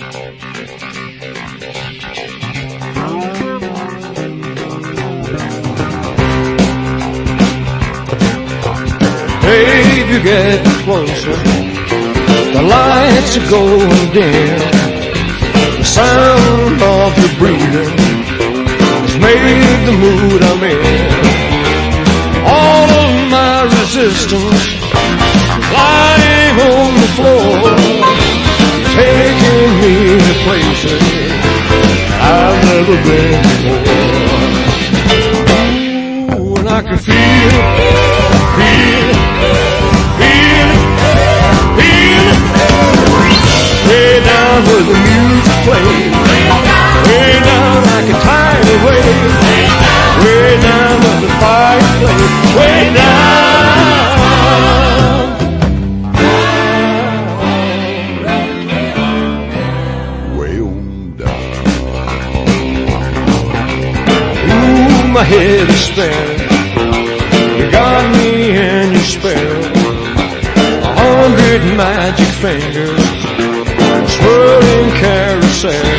Babe, you get closer. The lights are going dim. The sound of your breathing has made the mood I'm in. All of my resistance lying on the floor, taking me to places I've never been before. Ooh, and I can feel it, feel it, feel it, feel it. Way down where the music plays, way down like a tiny wave, way down where the fire plays, way down. My head is spinning. You got me in your spell. 100 magic fingers, swirling carousel.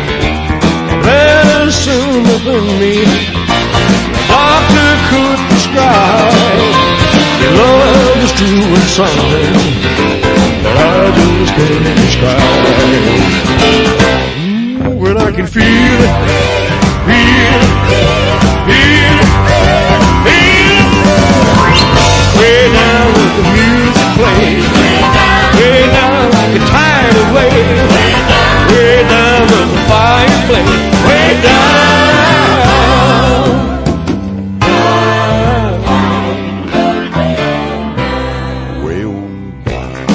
Medicine within me, the doctor could prescribe. Your love is doing something that I just can't describe. When I can feel it, feel it. Feel it, feel it. Way down where the music plays, way down like a tidal wave, way down where the fire plays, way down, way on down.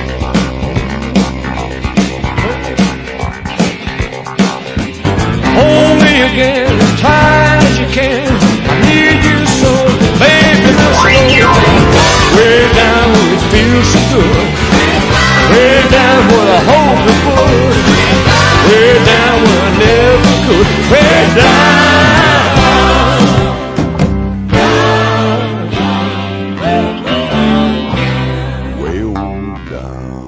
Hold me again as tight as you can. I need you so, baby, now slow down. Way down where it feels so good. Way down where I hope it would. Way down where I never could. Way down. Way on down.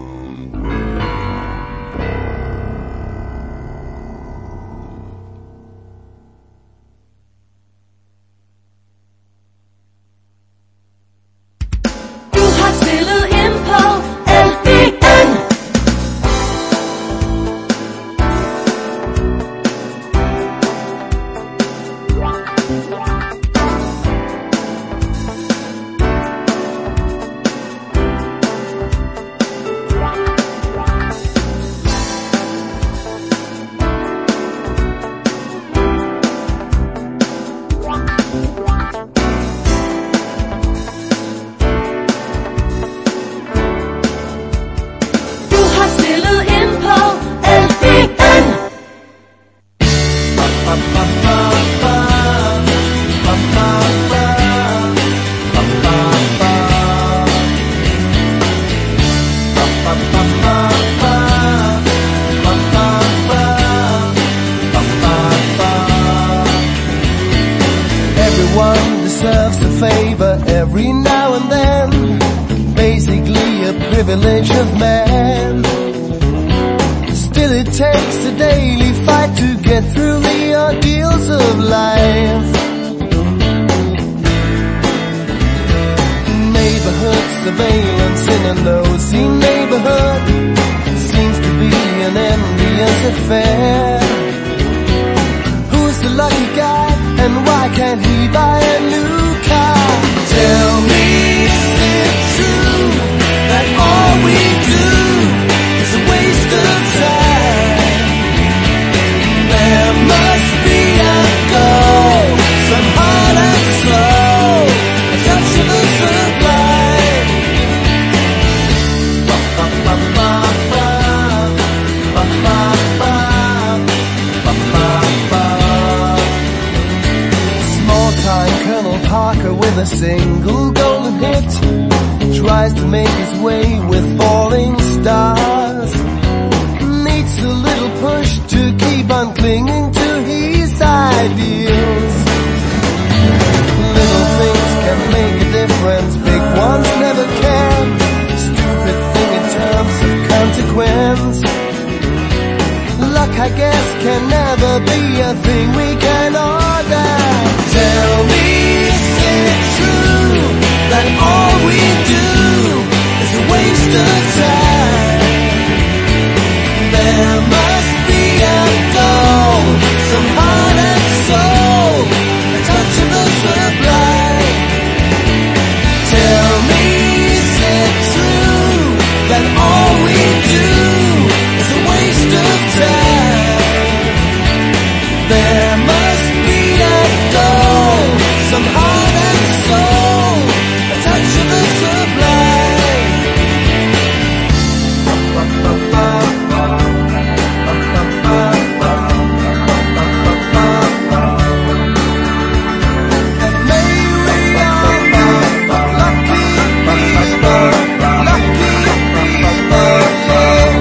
Privilege of man. Still it takes a daily fight to get through the ordeals of life. Neighborhood surveillance in a nosy neighborhood seems to be an envious affair. Who's the lucky guy and why can't he buy a new car? Tell me, is it true that all we do is a waste of time? There must be a goal, some heart and soul, a touch of the sublime. Small-time Colonel Parker with a single golden hit tries to make his way with falling stars. Needs a little push to keep on clinging to his ideals. Little things can make a difference, big ones never can. Stupid thing in terms of consequence. anything we can order. Tell me, is it true that all we do is a waste of time? There must be a goal, some heart and soul, a touch of the sublime. Tell me, is it true that all we do is a waste of time? There must be a goal, some heart and soul, a touch of the sublime. And may we all be lucky people, lucky people, yeah.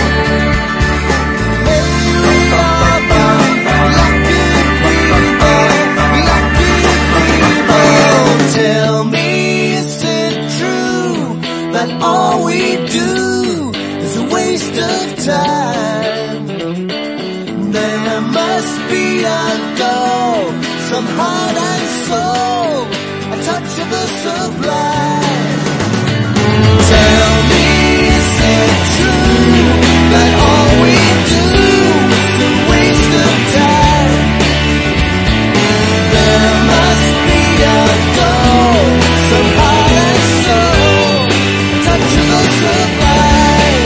May we all be lucky people, lucky people. Tell me, is it true that all we do is a waste of time? There must be a goal, some heart and soul, a touch of the sublime. Tell me, is it true that all we do is a waste of time? There must be a goal, some heart and soul, a touch of the sublime.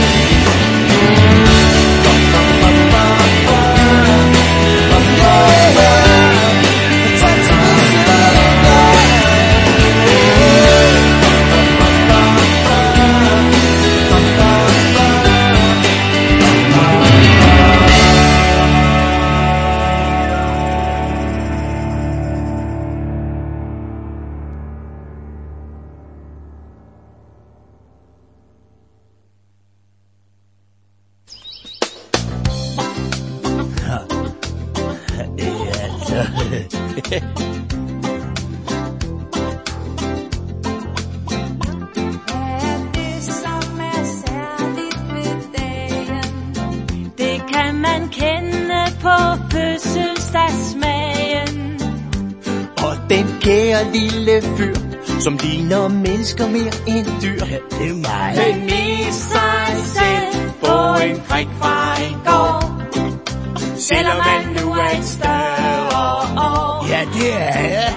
Det som er særligt ved dagen, det kan man kende på fødselsdagsmagen. Og den kære lille fyr, som ligner mennesker mere end dyr, det er mig. Den viser sig selv på en prik fra i går, selvom man nu er et større år. Ja, det er jeg.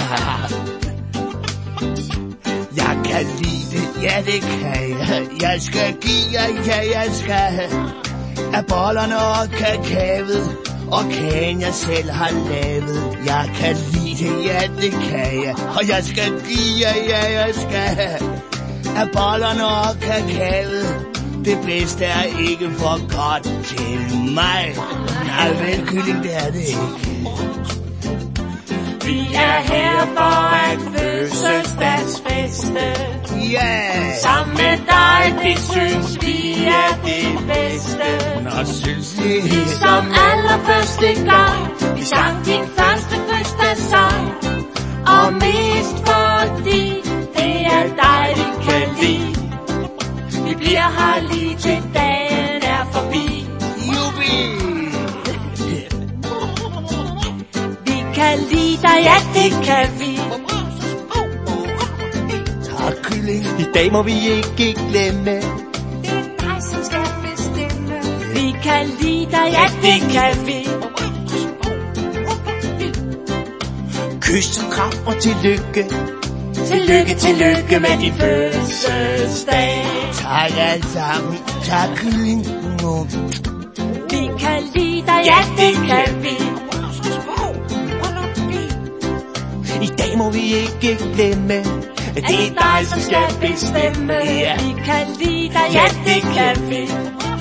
Jeg kan lide det, ja det kan jeg. Jeg skal give jer, ja jeg skal af bollerne og kakavet og kagen jeg selv har lavet. Jeg kan lide det, ja det kan jeg. Og jeg skal give jer, ja jeg skal af bollerne og kakavet. Det bedste er ikke for godt til mig. Nej, vel kylling, det er det ikke. Vi er her for at fødselsdagsfeste. Yeah! Sammen med dig, det synes vi er det bedste. Nå, synes I? Som allerførste gang vi sang din første fødselsdagssang. Og mest fordi det er dig, vi kan lide. Vi bliver her lige til dagen er forbi. Jubi! Vi kan lide dig, ja det kan vi. Tak, kylling. I dag må vi ikke glemme. Det er dig, som skal bestemme. Vi kan lide dig, ja det kan vi. Kys og kram og tillykke. Tillykke, tillykke med din fødselsdag. Tak alle sammen. Tak, kylling. Vi kan lide dig, ja det kan vi. I dag må vi ikke glemme. Det er dig, som skal bestemme. Vi kan lide dig, ja det kan vi.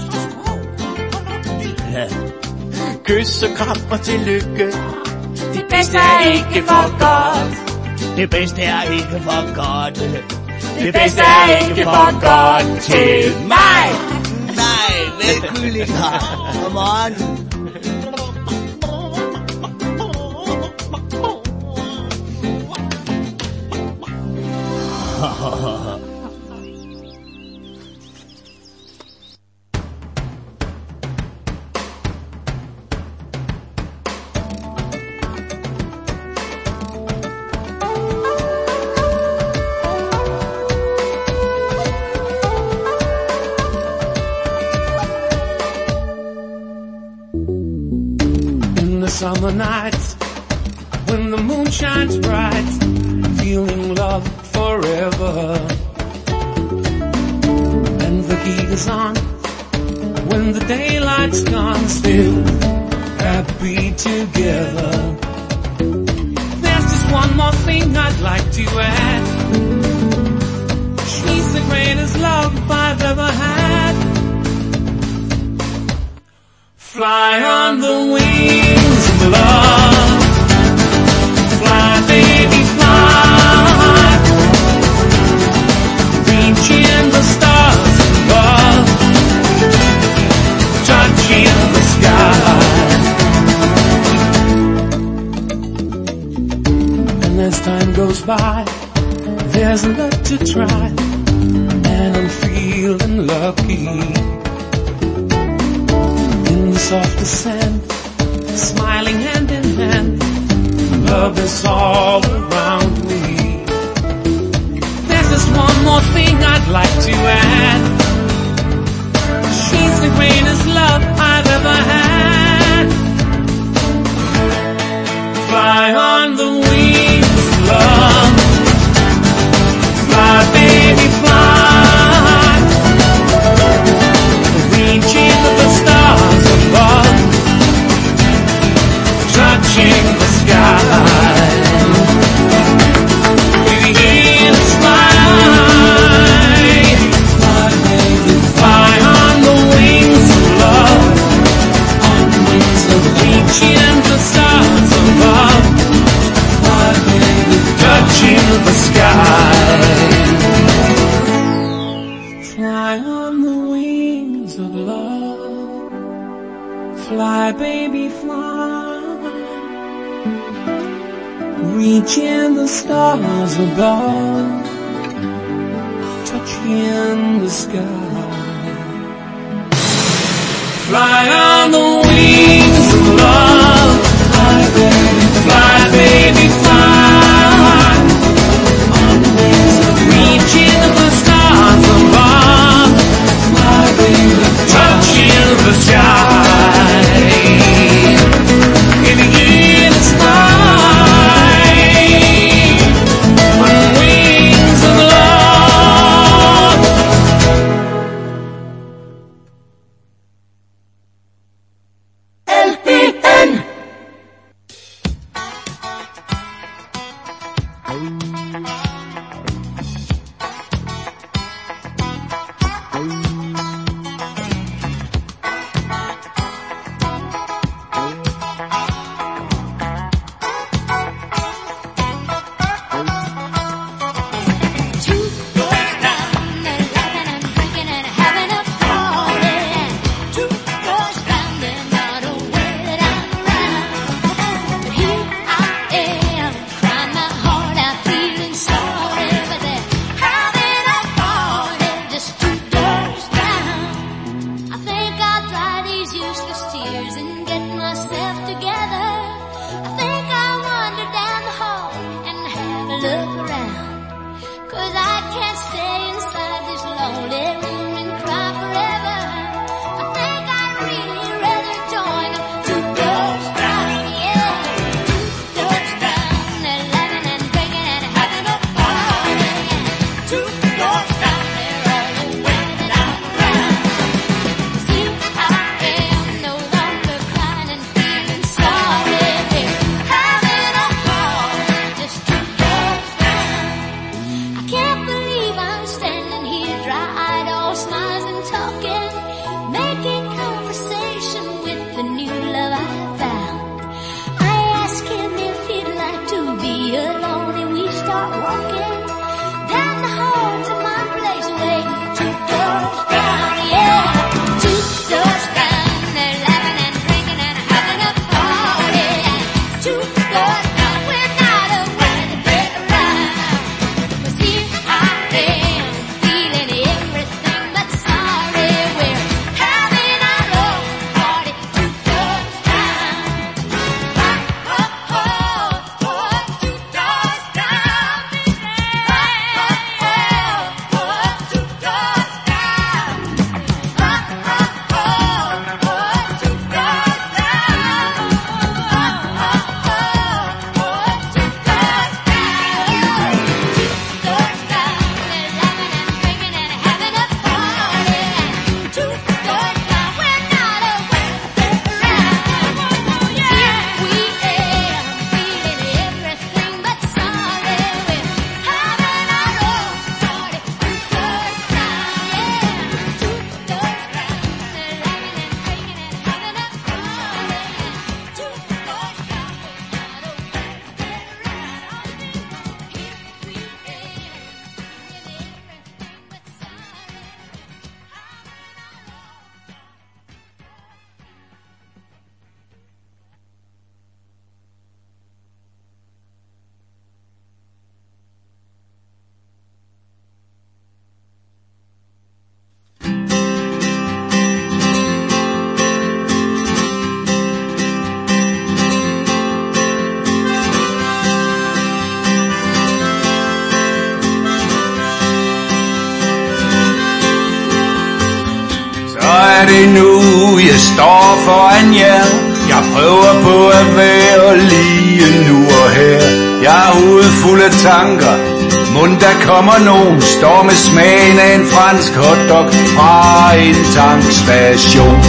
Kys og kram og tillykke. Det bedste er ikke for godt. Det bedste er ikke for godt. Det bedste er ikke for godt til mig. Nej, vel kylling. Come on. summer nights when the moon shines bright, feeling love forever. And the heat is on when the daylight's gone, still happy together. There's just one more thing I'd like to add. She's the greatest love I've ever had. Fly on the wings of love. Fly, baby, fly. Reaching the stars above. Touching the sky. And as time goes by, there's a lot to try. And I'm feeling lucky. Soft descent, smiling hand in hand, love is all around me. There's just one more thing I'd like to add. She's the greatest love I've ever had. Fly on the wings of love. Fly, baby, fly. Reaching the stars above, touching the sky. Begin to fly, fly on the wings of love, reaching the stars above, touching the sky. Fly on the wings of love. Fly, baby, fly. Reaching the stars above, touching the sky. Fly on the wings of love. Fly, baby, fly. Reaching the stars above, touching the sky. In the year to fly on wings of love. det nu, jeg står foran jer. Jeg prøver på at være lige nu og her. Jeg er hovedet fuld af tanker. Mund der kommer nogen, står med smagen af en fransk hotdog fra en tankstation.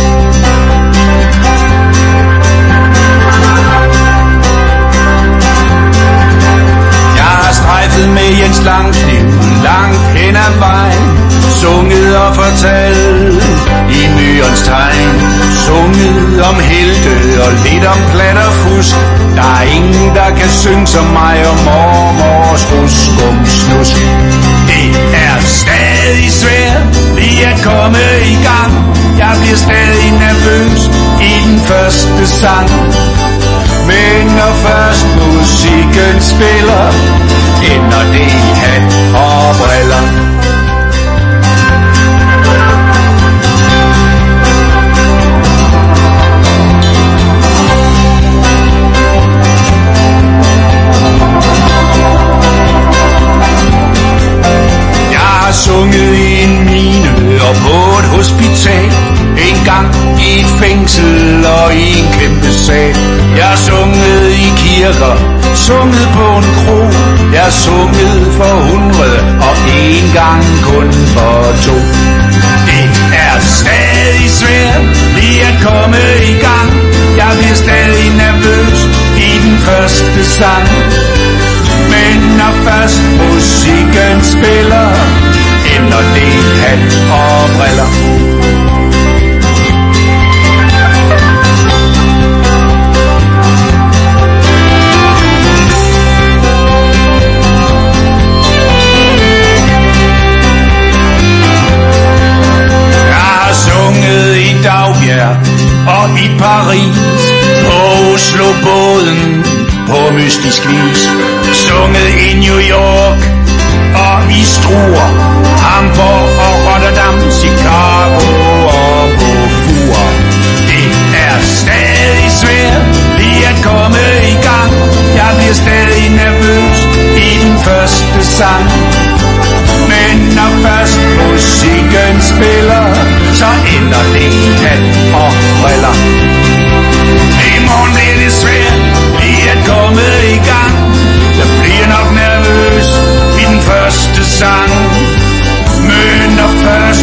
Jeg har strejfet med Jens Langkniv langt hen ad vejen, sunget og fortalt i myrenes tegn, sunget om helte og lidt om plat og fusk. Der er ingen, der kan synge som mig og mormors ruskumsnusk. Det er stadig svært lige at komme i gang. Jeg bliver stadig nervøs i den første sang. Men når først musikken spiller, ender det i hat og briller. Sunget i en mine og på et hospital, en gang i et fængsel og i en kæmpe sal. Jeg har sunget i kirker, sunget på en kro. Jeg har sunget for 100 og en gang kun for 2. Det er stadig svært lige at komme i gang. Jeg bliver stadig nervøs i den første sang. Men når først musikken spiller, ender det i hat og briller. Jeg har sunget i Dagbjerg og i Paris, på Oslobåden på mystisk vis, sunget i New York og i Struer, Hamburg og Rotterdam, Chicago og på Fur. Det er stadig svært lige at komme i gang. Jeg bliver stadig nervøs i den første sang. Men når først musikken spiller, så ender det i hat og briller. I morgen bliver det svært lige at komme i gang. Jeg bliver nok nervøs i den første sang. Men når først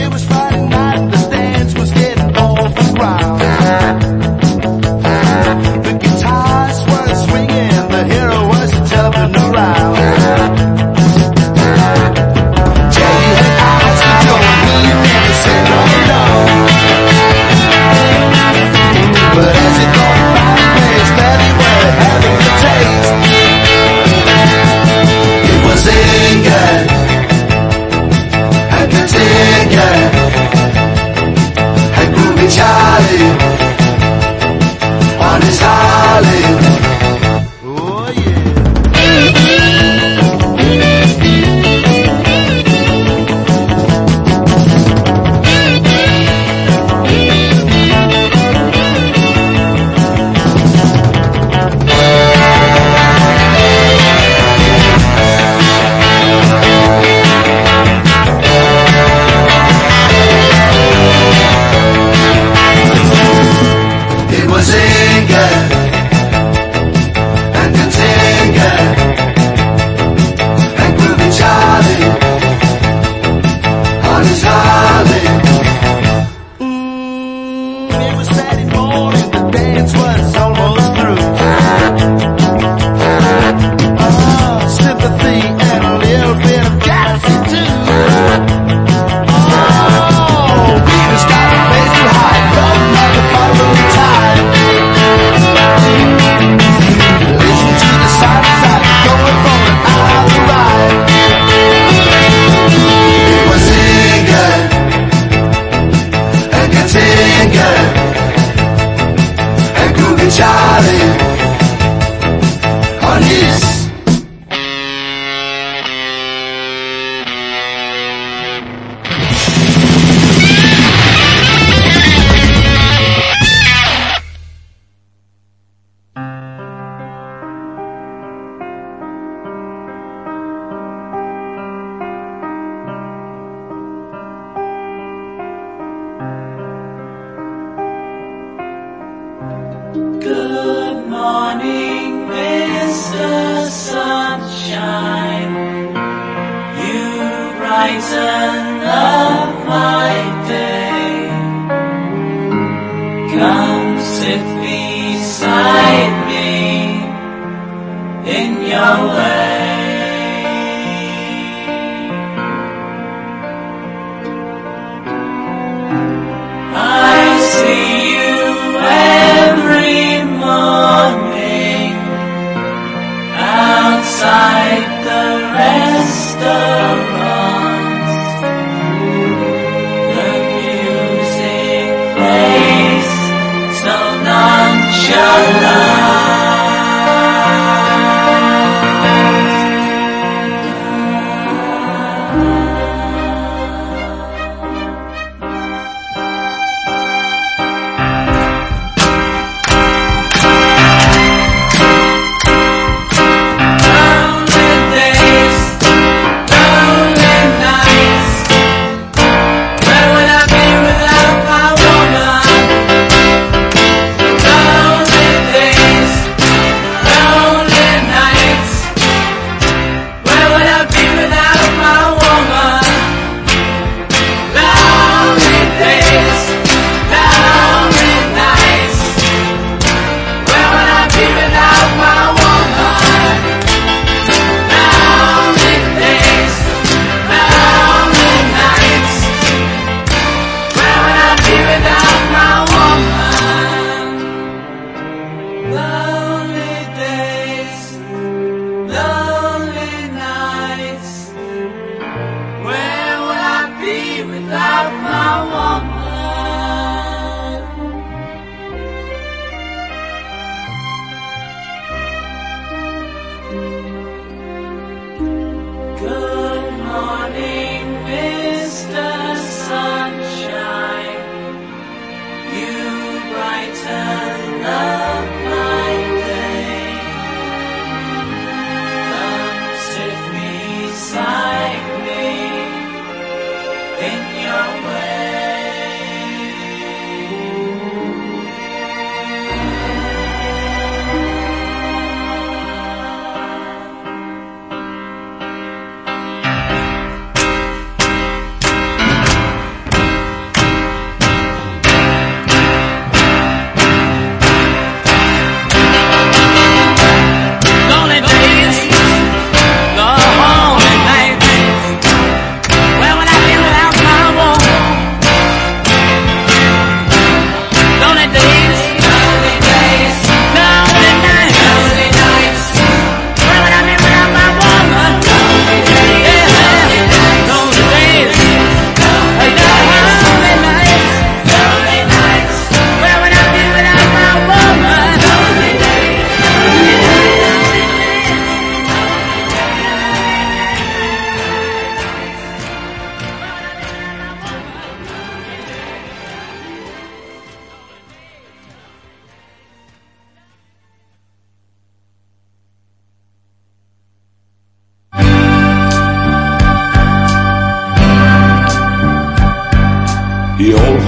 was Friday night, the dance was getting off the ground. The guitars were swinging, the hero was jumping around. Jackie had eyes for Joe, and he never said no, no. But as it got by the place, that he were having the taste. It was Ingrid and Katinka and Groovy Charlie on his Harley. Oh yeah. It was Inga and Katinka and Groovy Charlie on his Harley. It was Saturday morning, the dance was almost through. Sympathy and a little bit of jealousy too. Peter's got the place too high, don't have the following time. Listen to the side to side, going from an eye to ride. It was Inga and Katinka and Groovy Charlie on his. Good morning, Mr. Sunshine. You brighten up my day. Come sit beside me in your way. I see you every morning outside the restaurants. The music plays so nonchalant.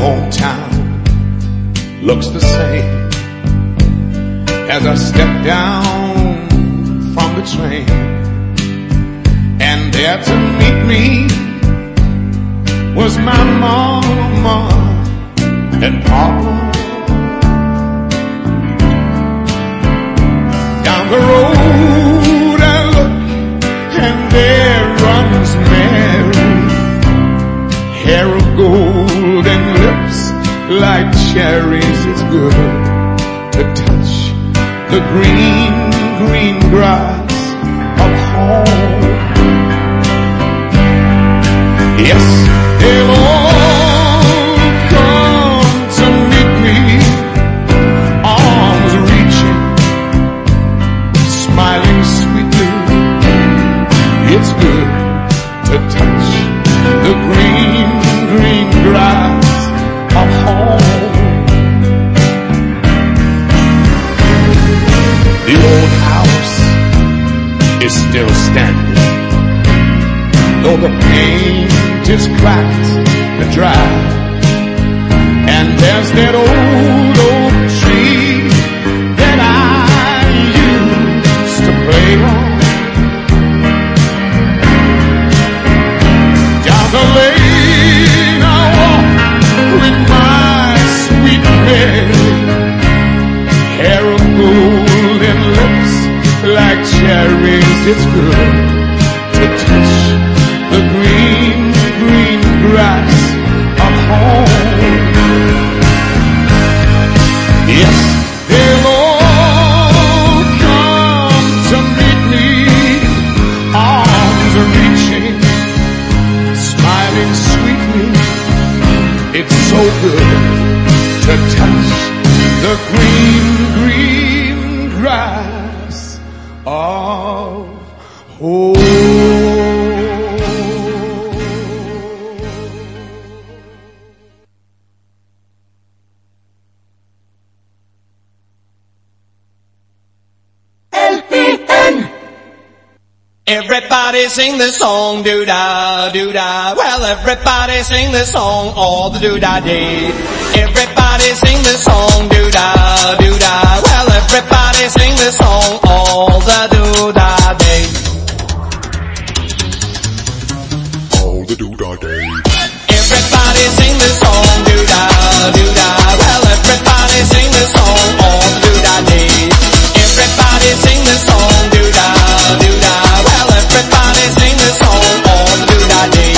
hometown looks the same as I step down from the train, and there to meet me was my mama and papa. Down the road I look, and there runs Mary, hair of gold and lips like cherries. It's good to touch the green, green grass of home. Yes, they'll all come to meet me, arms reaching, smiling sweetly. It's good to touch the green, green grass of home. The old house is still standing, though the paint is cracked and dry, and there's that old oak tree that I used to play on. Down the lane I walk with my sweet Mary, hair of gold and lips like cherries. It's good to touch the green, green grass of home. Yes, they'll all come to meet me, arms reaching, smiling sweetly. It's so good to touch the green, green grass of home. Everybody sing this song, doo-dah, doo-dah. Well, everybody sing this song all the doo-dah day. Everybody sing this song, doo-dah, doo-dah. Well, everybody sing this song all the doo-dah day. All the doo-dah day. Everybody sing this song, doo-dah, doo-dah. Well, everybody sing this song all the doo-dah day. Everybody sing this song, doo-dah, doo-dah. Well, everybody sing this song all the doo-dah day.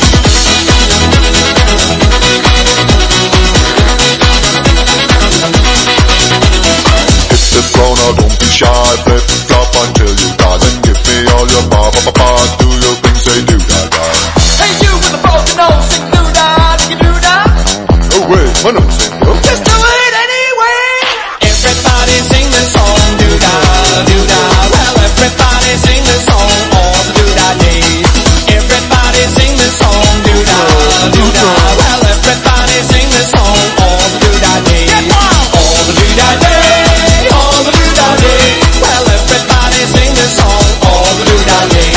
Hit the floor now, don't be shy. Flip flop until you die. Then give me all your ba-ba-ba-ba. Do your thing, say doo-dah-dah. Hey, you with the broken nose, sing doo-dah, doo doo-dah. No way, my nose ain't broke. Just do it anyway. Everybody sing this song, doo-dah, doo-dah. Well, everybody sing this song all the doo-dah days. Everybody sing this song, doo-dah, doo-dah. Well, everybody sing this song all the doo-dah days. All the doo-dah day, all the doo-dah day. Well, everybody sing this song all the doo-dah days.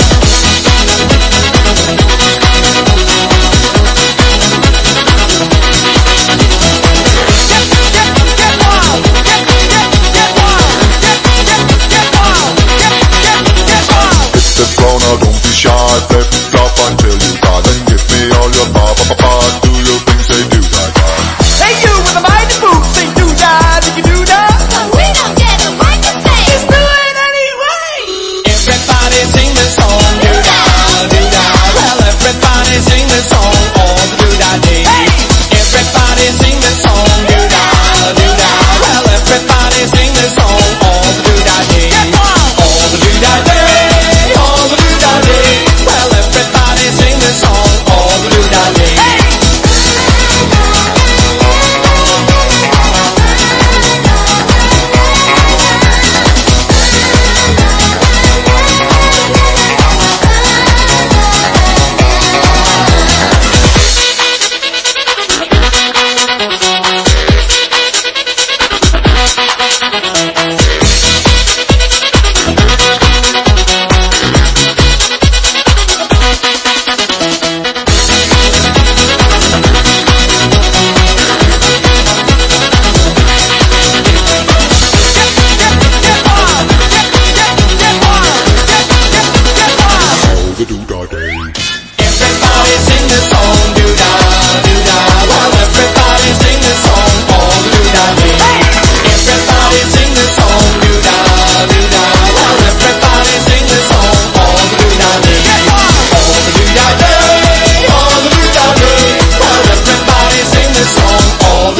Hit the floor now, don't be shy. Flip flop until you die. Then give me all your ba-ba-ba-ba. Do your thing, say doo-dah-dah. Hey, you with the mighty boots, sing doo-dah, doo-dah. We don't get a mic to say. Just do it anyway. Everybody sing this song, doo-dah, doo-dah. Well, everybody sing this song all the doo-dah day. Everybody sing this song, doo-dah, doo-dah. Well, everybody sing this song all the doo-dah day. All the doo-dah day, all the doo-dah day. Well, everybody sing this song all the doo-dah day.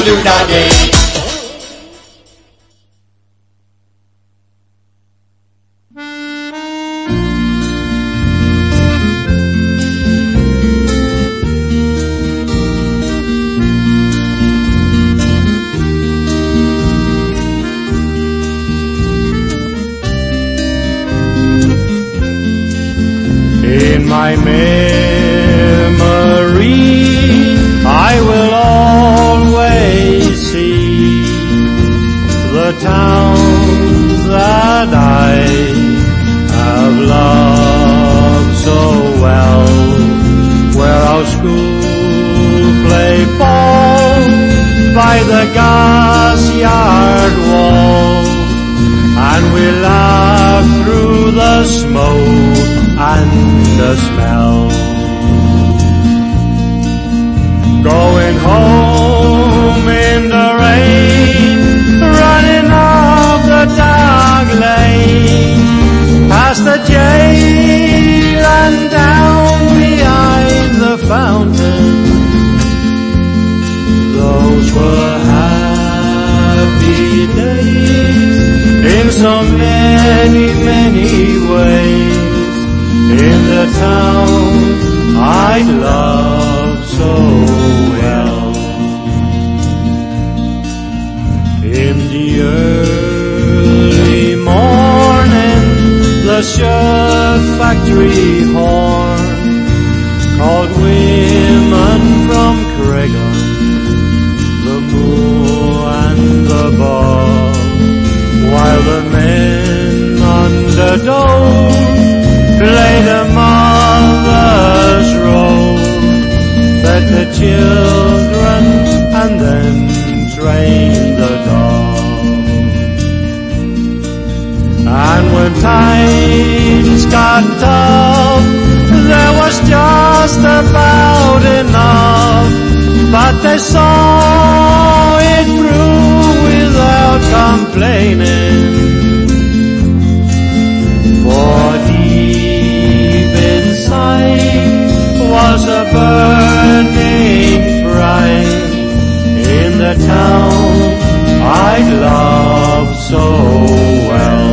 ba-ba-ba-ba-do-da-day. In my memory, I will always see the town that I have loved so well, where our school played ball by the gas yard wall, and we laughed through the smoke and the smell. Going home in the rain, running up the dark lane, past the jail and down behind the fountain. Those were happy days in so many, many ways. In the town I loved so well. In the early morning, the shirt factory horn called women from Creggan, the moor and the bar, while the men on the door played a mother's role, fed the children and then trained the dogs. And when times got tough, there was just about enough, but they saw it through without complaining. For deep inside was a burning pride in the town I'd loved so well.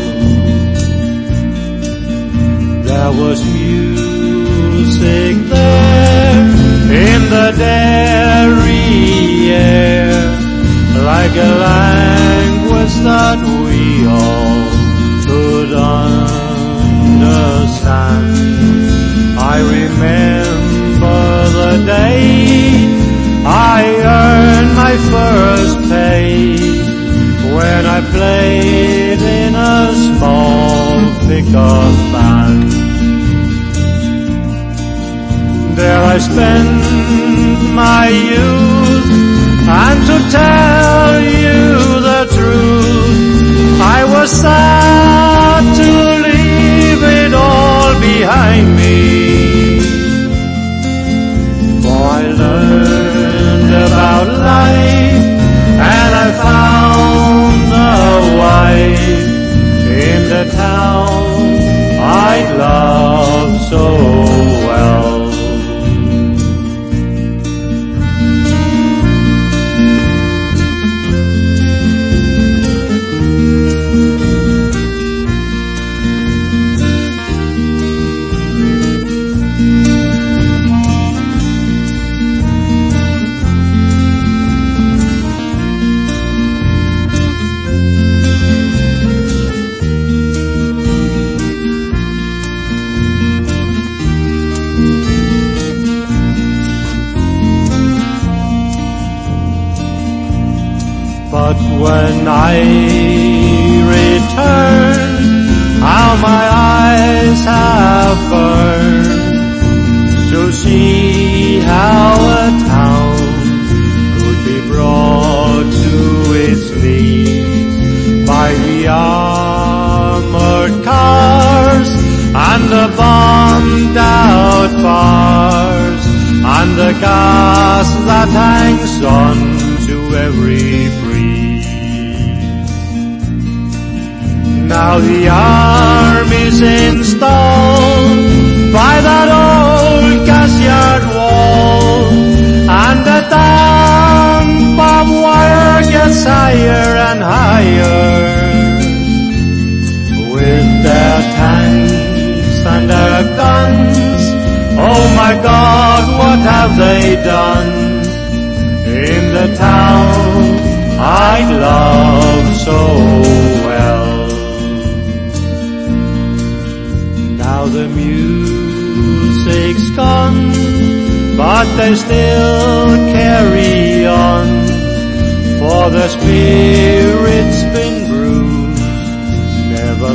There was music there in the dairy air, like a language that we all could understand. I remember the day I earned my first pay, when I played in a small pickup band. There I spent my youth, and to tell you the truth, I was sad to leave it all behind me. For I learned about life, and I found a wife in the town I'd loved so well. But when I return, how my eyes have burned to see how a town could be brought to its knees by the armored cars and the bombed out bars and the gas that hangs on to every breeze. Now the army's installed by that old gas yard wall, and the damp of higher and higher with their tanks and their guns. Oh my God, what have they done in the town I love so well? Now the music's gone, but they still carry on, for the spirit's been bruised, never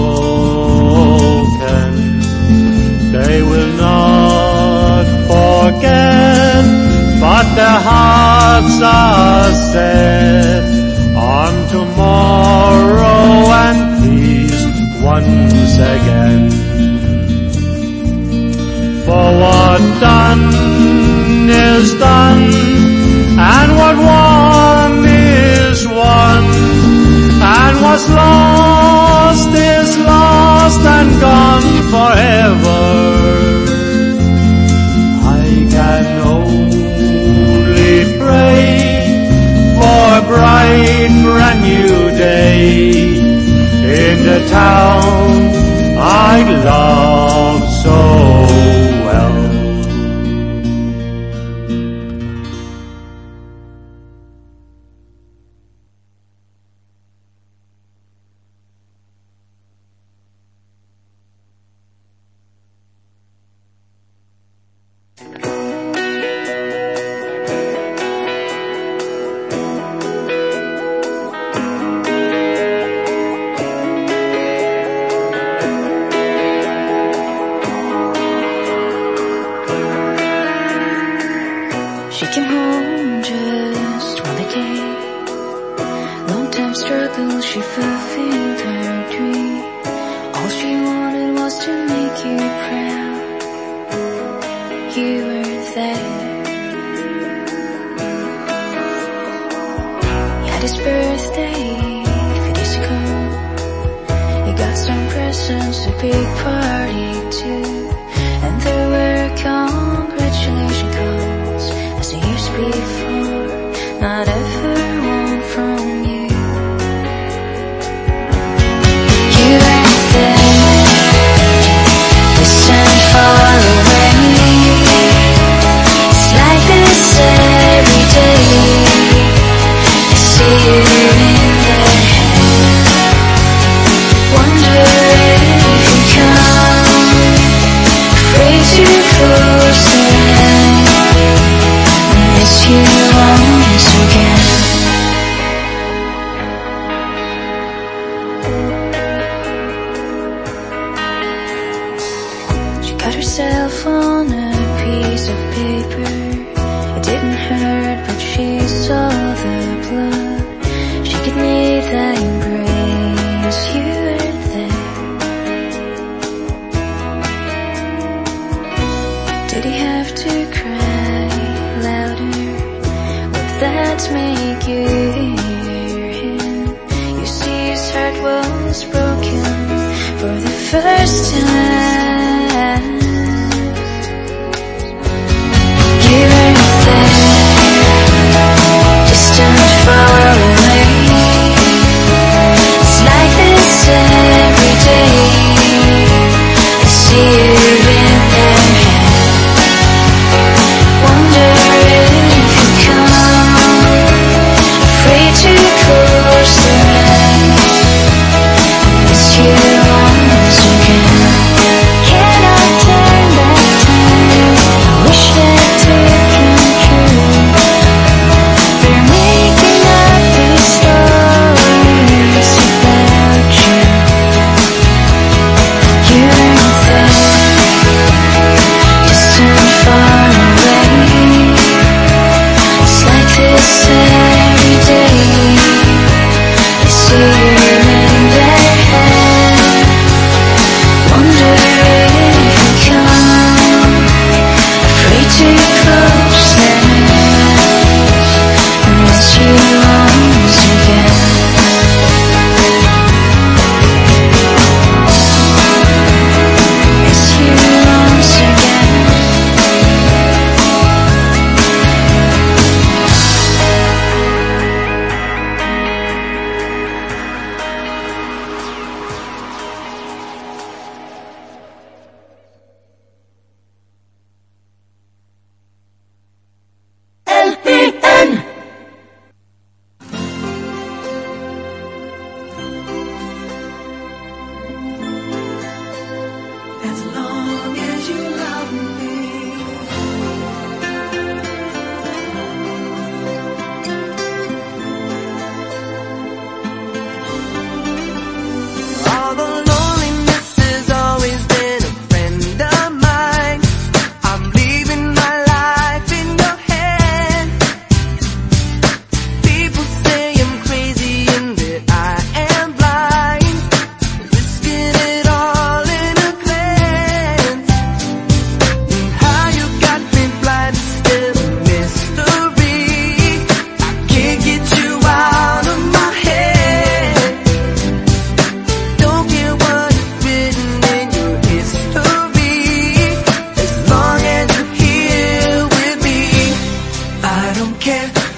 broken. They will not forget, but their hearts are set on tomorrow and peace once again. For what done is done, and what won is won, and what's lost is lost and gone forever. I can only pray for a bright brand new day in the town I love so well.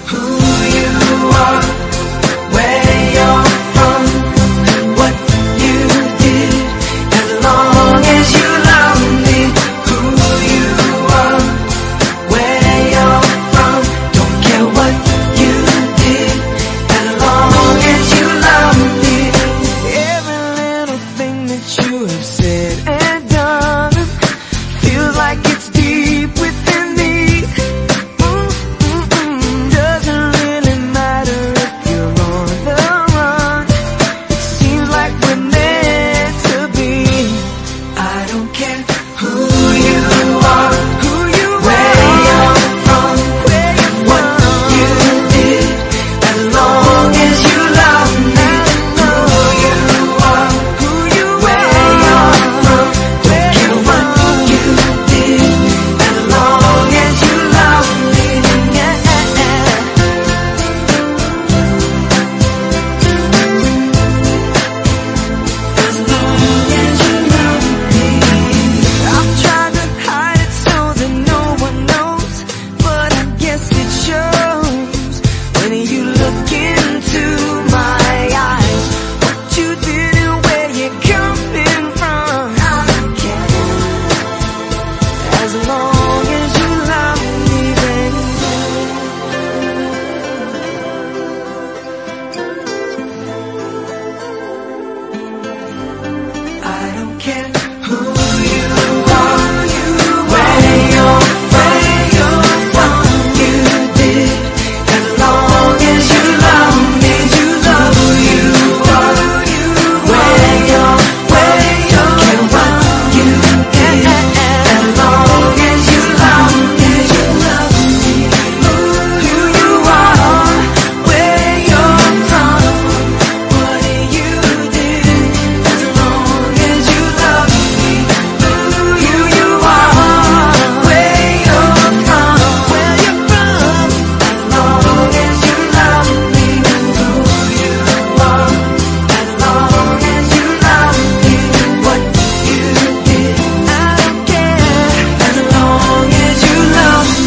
who you are, where you're from, what you did, as long as you love me. Who you are, where you're from, don't care what you did, as long as you love me. Every little thing that you have said and done feels like it's deep within me. Doesn't really matter if you're on the run. It seems like we're meant to be. I don't care who you are, where you're from, what you did, as long as you love me. Who you are, where you're from, don't care what you did, as long as you love me. As long as you love me. I've tried to hide it so that no one knows, but I guess it shows when you look into my eyes. What you did and where you're coming from, I don't care, as long as you love me, baby. I don't care who you are, where you're from, what you did, as long as you love me. Who you are, where you're from, don't care what you did, as long as you love me. Who you are, where you're from, what you did, as long as you love me. Who you are, where you're from, as long as you love me. Who you are, as long as you love me. What you did, I don't care, as long as you love me.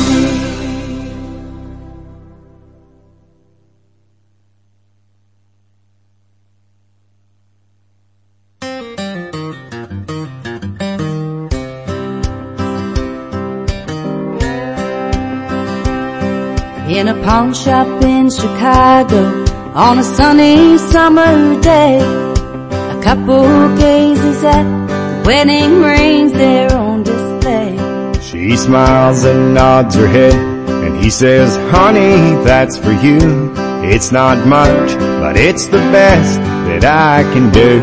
In a pawn shop in Chicago on a sunny summer day, a couple gazes at the wedding rings there on display. She smiles and nods her head, and he says, honey, that's for you. It's not much, but it's the best that I can do.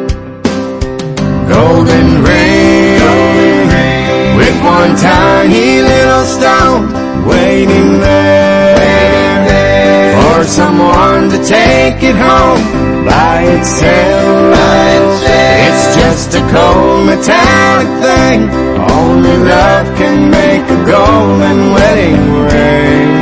Golden ring, with one tiny little stone, waiting there for someone to take it home by itself. It's just a cold metallic thing, only love can make a golden wedding ring.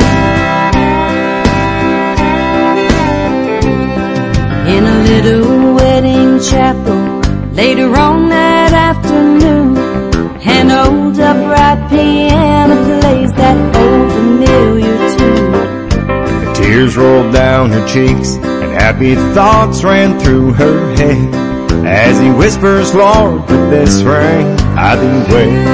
In a little wedding chapel later on that afternoon, an old upright piano plays that old familiar tune. The tears rolled down her cheeks, and happy thoughts ran through her head as he whispers, Lord, with this ring I thee wed.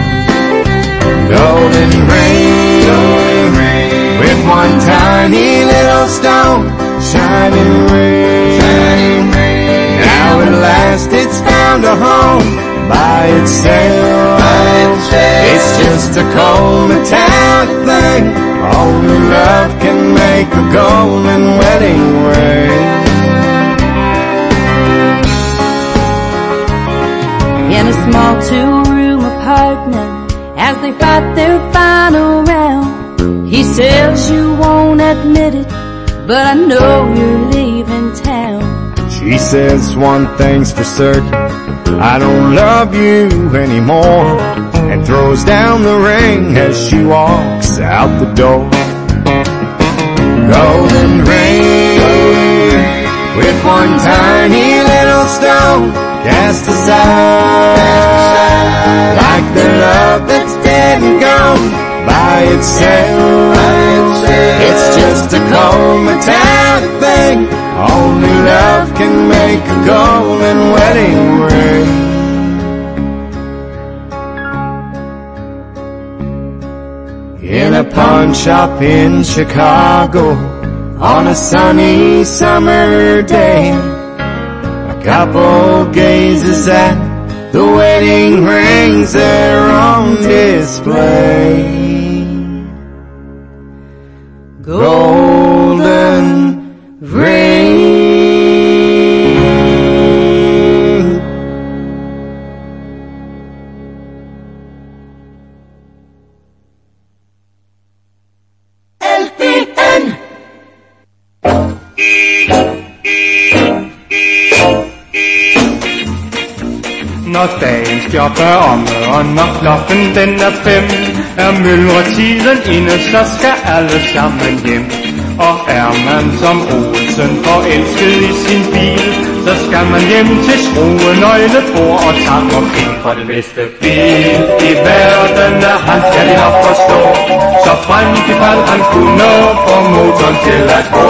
Golden ring, with one tiny little stone, shining ring. Now at last it's found a home by itself. It's just a cold metallic thing, only love can make a golden wedding ring. In a small two-room apartment, as they fight their final round, he says you won't admit it, but I know you're leaving town. She says one thing's for certain, I don't love you anymore, and throws down the ring as she walks out the door. Golden ring, with one tiny little stone cast aside, like the love that's dead and gone by itself. It's just moment everything. Only love can make a golden wedding ring. In a pawn shop in Chicago on a sunny summer day, a couple gazes at the wedding rings that are on display. Golden ring. LPN. Når dagens job er omme, og når klokken den er 5, er myldretiden inde, så skal alle sammen hjem. Og er man som Olsen forelsket i sin bil, så skal man hjem til skrue, nøgle, bord og tang og pil. For det bedste bil i verden er han, skal det nok forstå. Så frem til fald han kunne nå, få motoren til at gå.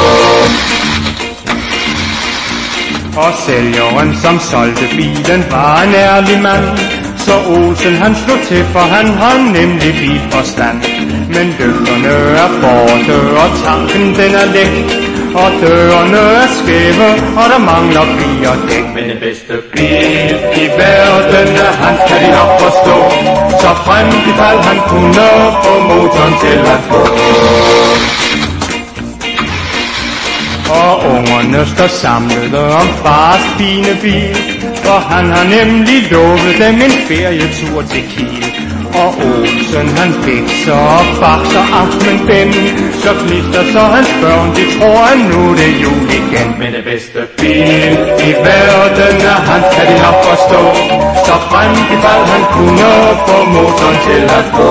Og sælgeren som solgte bilen var en ærlig mand, så Olsen han slog til, for han har nemlig bilforstand. Men døllerne er borte, og tanken den er læk, og dørene er skæve, og der mangler 4 dæk. Men det bedste bil i verden er han, kan de nok forstå. Så frem til fald han kunne få motoren til at gå. Og ungerne står samlede om fars fine bil, for han har nemlig lovet dem en ferietur til Kiel. Og Olsen han fikser og bakser aftenbænden, så knister så hans børn, de tror at nu det er jul igen. Men det bedste bil i verden er han, kan de nok forstå. Så frem til fald han kunne få motoren til at gå.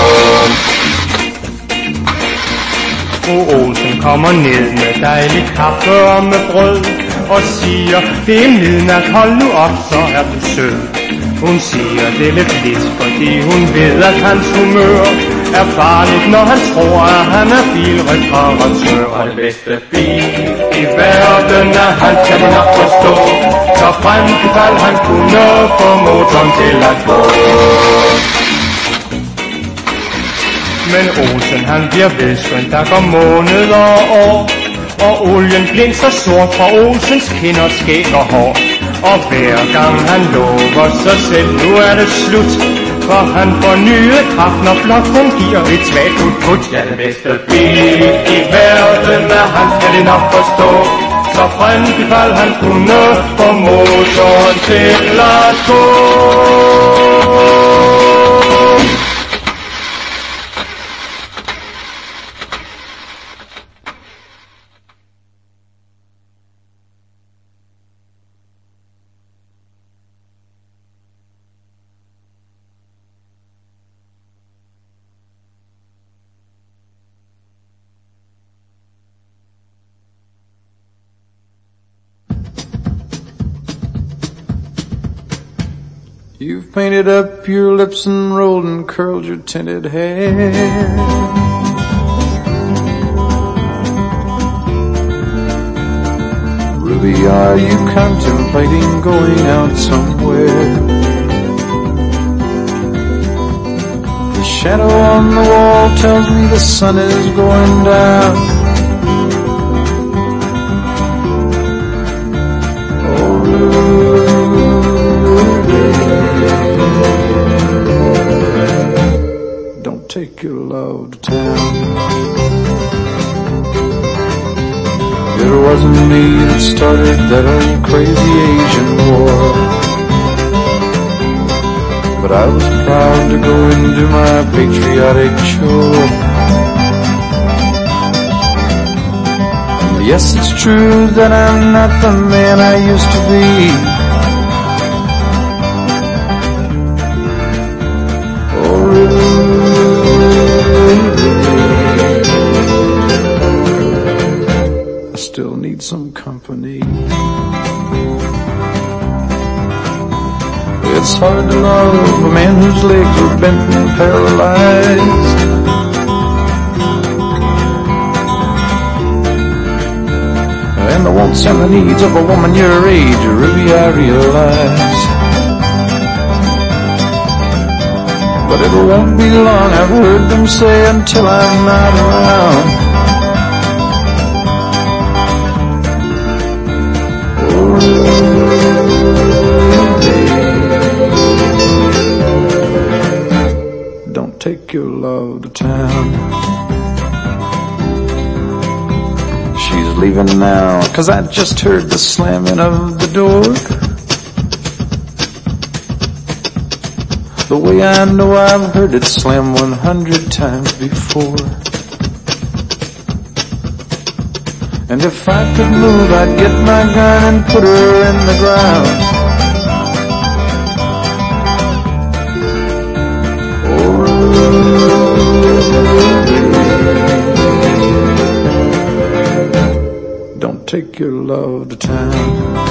Fru Olsen kommer ned med dejlig kaffe og med brød, og siger, det er midnat, hold nu op, så er du sød. Hun siger det lidt, fordi hun ved, at hans humør er farligt, når han tror, at han er bilreparatør. Og det bedste bil i verden er han, kan de nok forstå. Så frem til fald han kunne få motoren til at gå. Men Olsen han bliver vedskønt, der går måneder og år, og olien blinker sort fra Olsens kinder, skæg og hår. Og hver gang han lover sig selv, nu er det slut, for han får nye kraft, når blot hun giver et svagt put. Ja, det bedste bil i verden er han, kan det nok forstå. Så frem til fald han kunne få motoren til at gå. You've painted up your lips and rolled and curled your tinted hair. Ruby, are you contemplating going out somewhere? The shadow on the wall tells me the sun is going down. Oh, Ruby, don't take your love to town. It wasn't me that started that old crazy Asian war, but I was proud to go and do my patriotic chore. And yes, it's true that I'm not the man I used to be. Some company. It's hard to love a man whose legs are bent and paralyzed. wants and the needs of a woman your age, Ruby, I realize. But it won't be long, I've heard them say, until I'm not around. Don't take your love to town. She's leaving now, 'cause I just heard the slamming of the door. The way I know I've heard it slam 100 times before. And if I could move, I'd get my gun and put her in the ground. Don't take your love to town.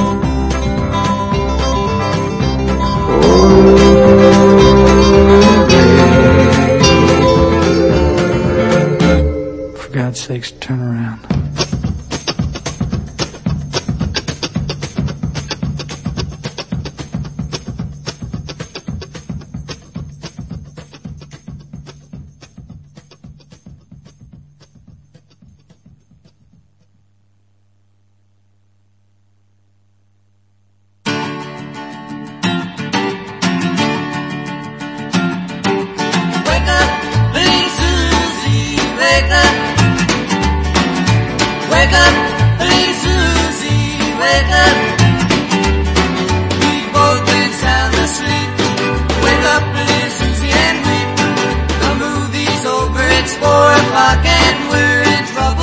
For God's sakes, turn around. Wake up.